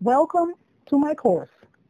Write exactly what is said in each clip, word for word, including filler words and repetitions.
Welcome to my course.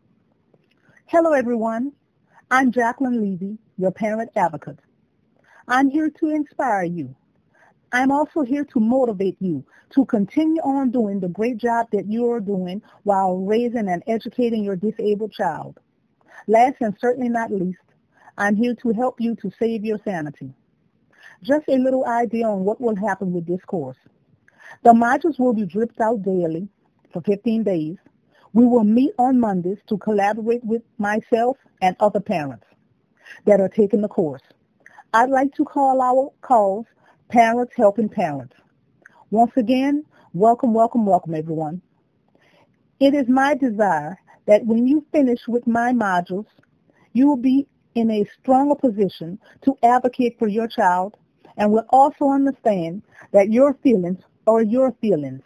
Hello everyone, I'm Jacqueline Levy, your parent advocate. I'm here to inspire you. I'm also here to motivate you to continue on doing the great job that you are doing while raising and educating your disabled child. Last and certainly not least, I'm here to help you to save your sanity. Just a little idea on what will happen with this course. The modules will be dripped out daily for fifteen days. We will meet on Mondays to collaborate with myself and other parents that are taking the course. I'd like to call our calls Parents Helping Parents. Once again, welcome, welcome, welcome everyone. It is my desire that when you finish with my modules, you will be in a stronger position to advocate for your child and will also understand that your feelings are your feelings.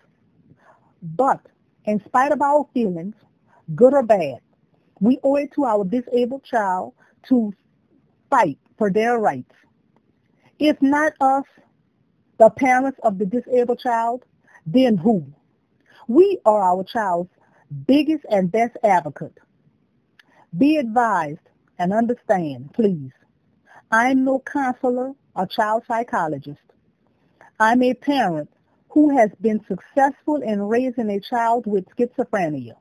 But in spite of our feelings, good or bad, we owe it to our disabled child to fight for their rights. If not us, the parents of the disabled child, then who? We are our child's biggest and best advocate. Be advised and understand, please. I'm no counselor or child psychologist. I'm a parent who has been successful in raising a child with schizophrenia.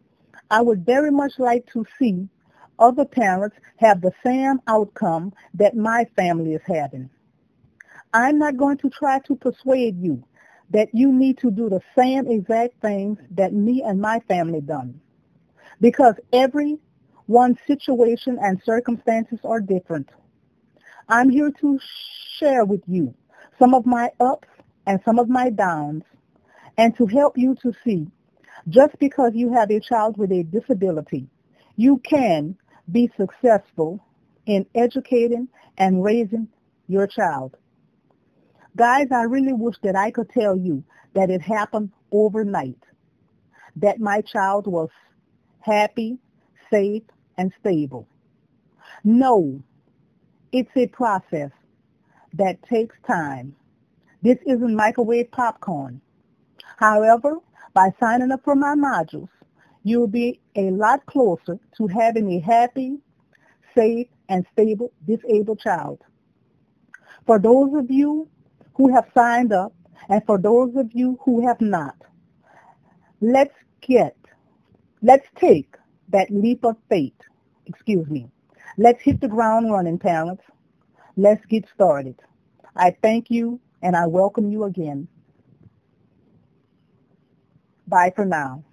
I would very much like to see other parents have the same outcome that my family is having. I'm not going to try to persuade you that you need to do the same exact things that me and my family done, because everyone's situation and circumstances are different. I'm here to share with you some of my ups and some of my downs, and to help you to see, just because you have a child with a disability, you can be successful in educating and raising your child. Guys, I really wish that I could tell you that it happened overnight, that my child was happy, safe, and stable. No, it's a process that takes time. This isn't microwave popcorn. However, by signing up for my modules, you'll be a lot closer to having a happy, safe, and stable disabled child. For those of you who have signed up, and for those of you who have not, let's get, let's take that leap of faith. Excuse me. Let's hit the ground running, parents. Let's get started. I thank you and I welcome you again. Bye for now.